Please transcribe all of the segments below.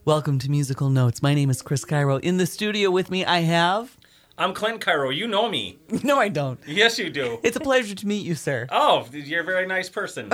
Welcome to Musical Notes. My name is Chris Cairo. In the studio with me, I have... I'm Clint Cairo. You know me. No, I don't. Yes, you do. It's a pleasure to meet you, sir. Oh, you're a very nice person.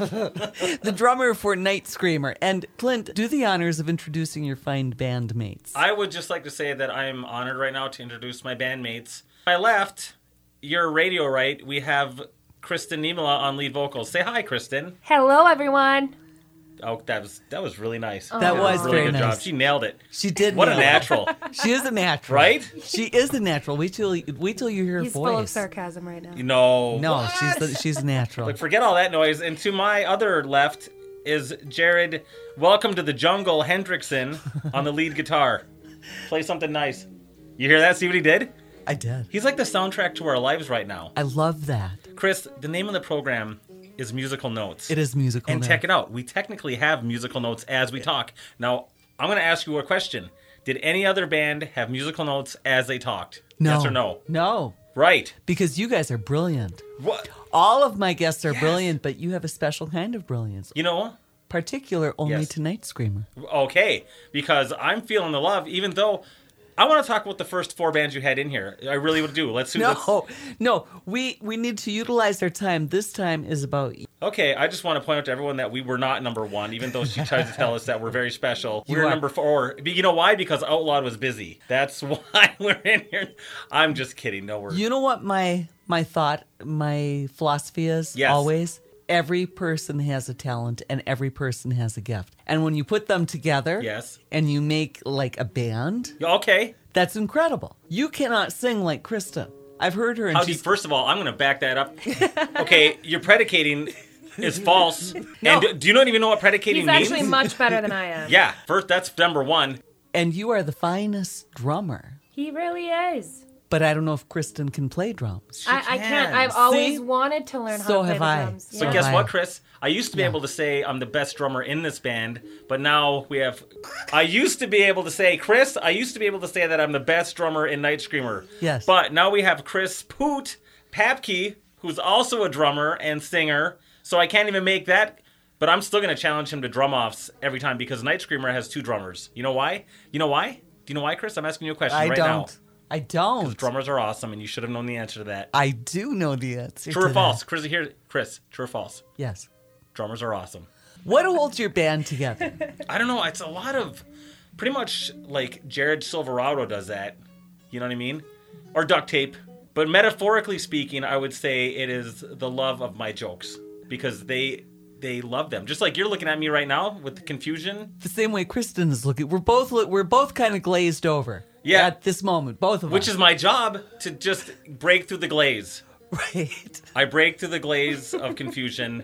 The drummer for Night Screamer. And Clint, do the honors of introducing your fine bandmates. I would just like to say that I'm honored right now to introduce my bandmates. To my left, your radio right, we have Kristen Niemela on lead vocals. Say hi, Kristen. Hello, everyone. Oh, that was really nice. That was really very good nice. job. She nailed it. She did. What a nail it. natural. She is a natural. Right? She is a natural. Wait till you hear her He's voice. full of sarcasm right now. No, she's a natural. Look, forget all that noise. And to my other left is Jared. Welcome to the Jungle Hendrickson on the lead guitar. Play something nice. You hear that? See what he did? I did. He's like the soundtrack to our lives right now. I love that. Chris, the name of the program is Musical Notes. It is musical. And now. check it out. We technically have musical notes as we talk. Now, I'm going to ask you a question. Did any other band have musical notes as they talked? No. Yes or no? No. Right. Because you guys are brilliant. What? All of my guests are brilliant, but you have a special kind of brilliance. You know, Particular only Yes. to Night Screamer. okay, because I'm feeling the love, even though I want to talk about the first four bands you had in here. I really would do. Let's do this. No. We need to utilize our time. This time is about... Okay, I just want to point out to everyone that we were not number one, even though she tried to tell us that we're very special. We You were are. number 4. You know why? Because Outlawed was busy. That's why we're in here. I'm just kidding. No, we're... You know what my thought, my philosophy is? Yes. Always? Every person has a talent and every person has a gift. And when you put them together... Yes. And you make like a band... Okay. That's incredible. You cannot sing like Kristen. I've heard her and How do you, first of all, I'm going to back that up. Okay, you're predicating is false. No. And do you not even know what predicating He's means? actually much better than I am. Yeah, first, that's number one. And you are the finest drummer. He really is. But I don't know if Kristen can play drums. I can't. can. I've always See? wanted to learn So how to play have the I. drums. So Yeah. guess Right. what, Chris? I used to be Yeah. able to say I'm the best drummer in this band, but now we have... I used to be able to say, Chris, I used to be able to say that I'm the best drummer in Night Screamer. Yes. But now we have Chris Poot Papke, who's also a drummer and singer, so I can't even make that... But I'm still going to challenge him to drum-offs every time because Night Screamer has 2 drummers. You know why? You know why? Do you know why, Chris? I'm asking you a question I right now. I don't. Drummers are awesome, and you should have known the answer to that. I do know the answer. True to or false? that. Chris, true or false? Yes. Drummers are awesome. What holds your band together? I don't know. It's a lot of... Pretty much like Jared Silverado does that. You know what I mean? Or duct tape. But metaphorically speaking, I would say it is the love of my jokes. Because they love them. Just like you're looking at me right now with the confusion. The same way Kristen is looking. We're both kind of glazed over. Yeah. At this moment, both of us. Which is my job, to just break through the glaze. right. I break through the glaze of confusion.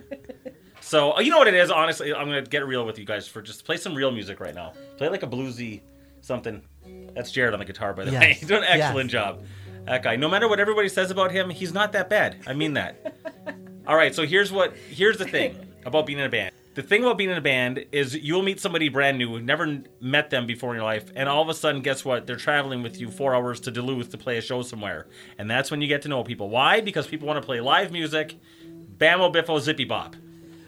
So, you know what it is, honestly? I'm going to get real with you guys for just play some real music right now. Play like a bluesy something. That's Jared on the guitar, by the way. Yes. He's doing an excellent Yes. job. That guy. No matter what everybody says about him, he's not that bad. I mean that. All right, so here's the thing about being in a band. The thing about being in a band is you'll meet somebody brand new, never met them before in your life, and all of a sudden, guess what? They're traveling with you 4 hours to Duluth to play a show somewhere. And that's when you get to know people. Why? Because people want to play live music, bammo, biffo, zippy bop.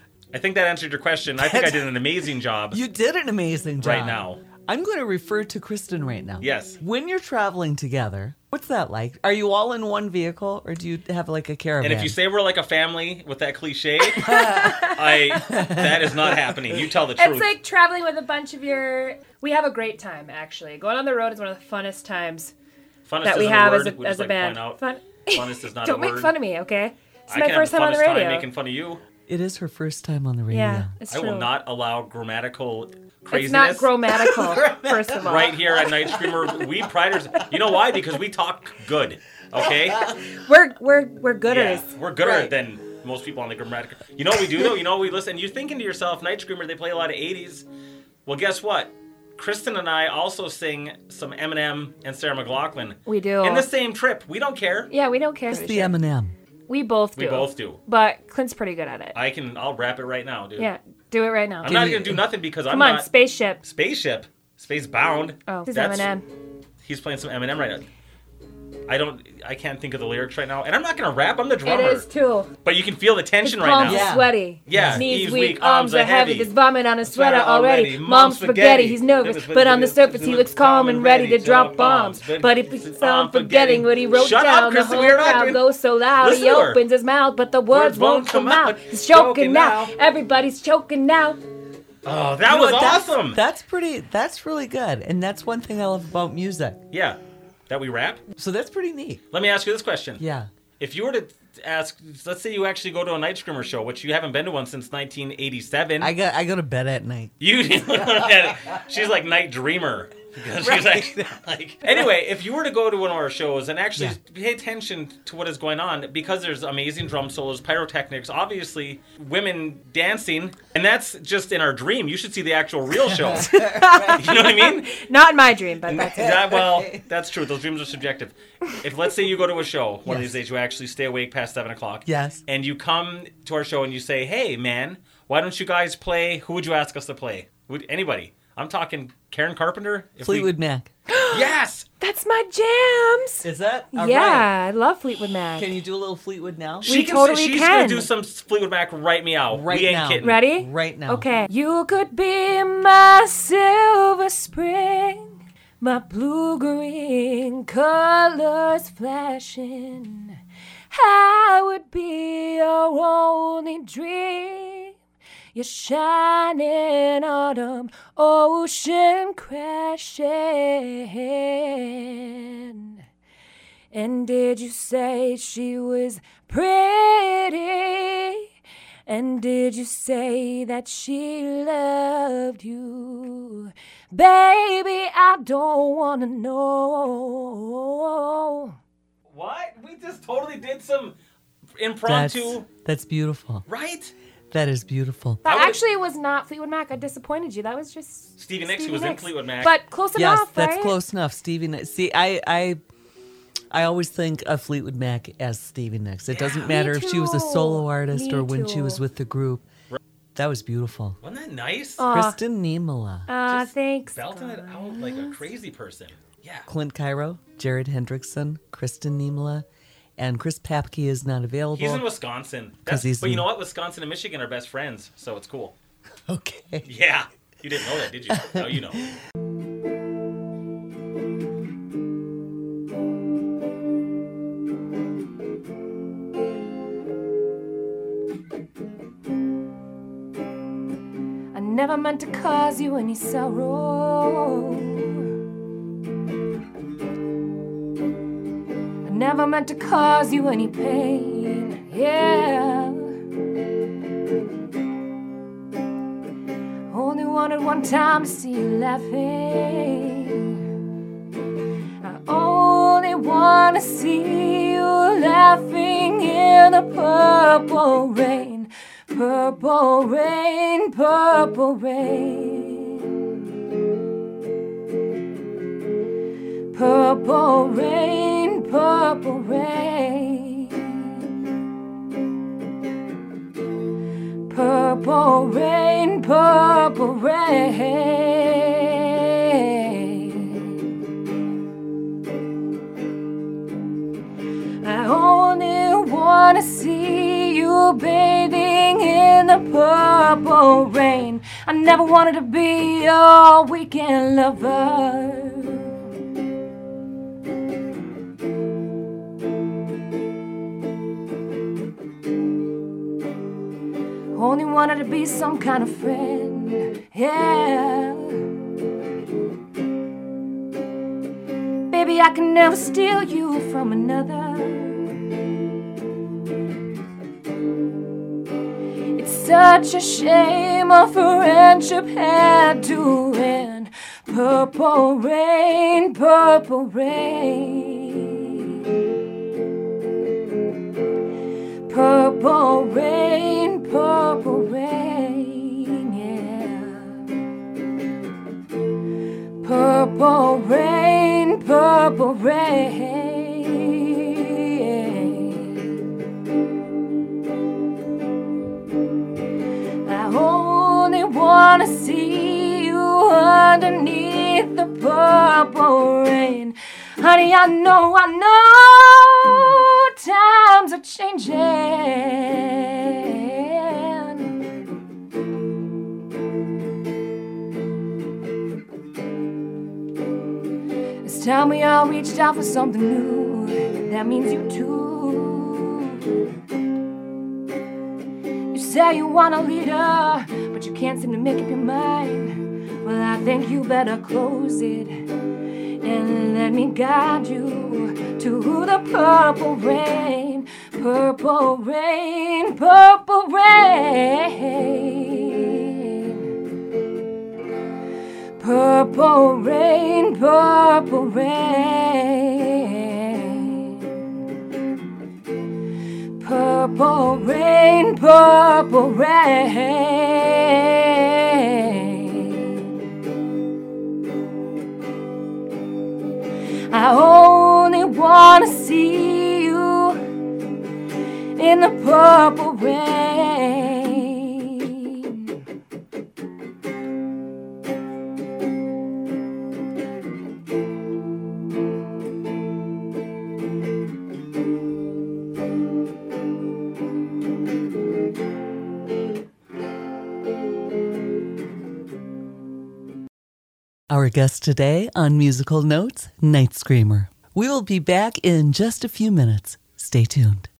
I think that answered your question. I think I did an amazing job. You did an amazing job. Right now. I'm going to refer to Kristen right now. Yes. When you're traveling together, what's that like? Are you all in one vehicle or do you have like a caravan? And if you say we're like a family with that cliche, that is not happening. You tell the truth. It's like traveling with a bunch of your... We have a great time, actually. Going on the road is one of the funnest times Funnest that we isn't have a as word. a, We as just a like band. to point out. Fun. Funnest is not Don't a make word. fun of me, okay? It's I my can first have time the on the funnest time radio. making fun of you. It is her first time on the radio. Yeah, it's I true. will not allow grammatical It's craziness. not grammatical, first of all. Right here at Night Screamer, we pride ourselves. You know why? Because we talk good. Okay? We're gooders. Yeah, we're gooder Right. than most people on the grammatical. You know what we do though? You know what we listen? You're thinking to yourself, Night Screamer, they play a lot of 80s. Well, guess what? Kristen and I also sing some Eminem and Sarah McLachlan. We do. In the same trip. We don't care. Yeah, we don't care. It's the M&M. We both do. We both do. But Clint's pretty good at it. I'll rap it right now, dude. Yeah, do it right now. I'm not going to do nothing because Come I'm on, not... spaceship. Spaceship. Space bound. Oh, this is That's- Eminem. He's playing some Eminem right now. I can't think of the lyrics right now. And I'm not going to rap. I'm the drummer. It is too. But you can feel the tension right Palms now. are sweaty. Yeah. Knees weak, arms are heavy. There's vomit on his sweater already. Mom's Mom's spaghetti. spaghetti. He's nervous, but on the surface he looks calm and ready to drop bombs. But if he's on forgetting what he wrote Shut down, up, the Kristen, whole we're not crowd doing- goes so loud. Listen He to her. opens his mouth, but the words won't come out. He's choking now. Everybody's choking now. Oh, that You know was what, awesome. That's really good. And that's one thing I love about music. Yeah. That we rap? So that's pretty neat. Let me ask you this question. Yeah. If you were to ask, let's say you actually go to a Night Screamer show, which you haven't been to one since 1987. I go to bed at night. She's like Night Dreamer. Because she's like, anyway, if you were to go to one of our shows and actually pay attention to what is going on, because there's amazing drum solos, pyrotechnics, obviously women dancing, and that's just in our dream. You should see the actual real show. You know what I mean? Not in my dream, but that's it. Well, that's true. Those dreams are subjective. If, let's say you go to a show, one of these days you actually stay awake past 7 o'clock. Yes. And you come to our show and you say, hey, man, why don't you guys play? Who would you ask us to play? Anybody. I'm talking Karen Carpenter. Fleetwood Mac. Yes! That's my jams. Is that? All Yeah, right. I love Fleetwood Mac. Can you do a little Fleetwood now? She's totally going can. to do some Fleetwood Mac right meow. Right we ain't now. kidding. Ready? Right now. Okay. You could be my silver spring, my blue-green colors flashing. I would be your only dream, your shining autumn ocean crashing. And did you say she was pretty? And did you say that she loved you? Baby, I don't want to know. What? We just totally did some impromptu. That's beautiful. Right? That is beautiful. But actually, it was not Fleetwood Mac. I disappointed you. That was just Stevie Nicks, who was in Fleetwood Mac. But close Yes, enough, that's right? close enough. Stevie Nicks. See, I always think of Fleetwood Mac as Stevie Nicks. It doesn't matter if she was a solo artist or when she was with the group. That was beautiful. Wasn't that nice? Kristen Niemela, Thanks. Belting it out like a crazy person. Yeah. Clint Cairo, Jared Hendrickson, Kristen Niemela, and Chris Papke is not available. He's in Wisconsin. 'Cause he's But you in- know what? Wisconsin and Michigan are best friends, so it's cool. Okay. Yeah. You didn't know that, did you? No, you know. I never meant to cause you any sorrow. I never meant to cause you any pain. Yeah. Only wanted one time to see you laughing. I only want to see you laughing in the purple rain. Purple rain, purple rain. Purple rain, purple rain. Purple rain, purple rain. I only wanna see you bathing in the purple rain. I never wanted to be your weekend lover. Only wanted to be some kind of friend, yeah. Baby, I can never steal you from another. It's such a shame our friendship had to end. Purple rain, purple rain. Purple rain, purple rain, yeah. Purple rain, purple rain. I only wanna see you underneath the purple purple rain. Honey, I know times are changing. This time we all reached out for something new. That means you too. You say you want a leader, but you can't seem to make up your mind. Well, I think you better close it and let me guide you to the purple rain. Purple rain, purple rain. Purple rain, purple rain. Purple rain, purple rain. I only wanna see you in the purple rain. Our guest today on Musical Notes, Night Screamer. We will be back in just a few minutes. Stay tuned.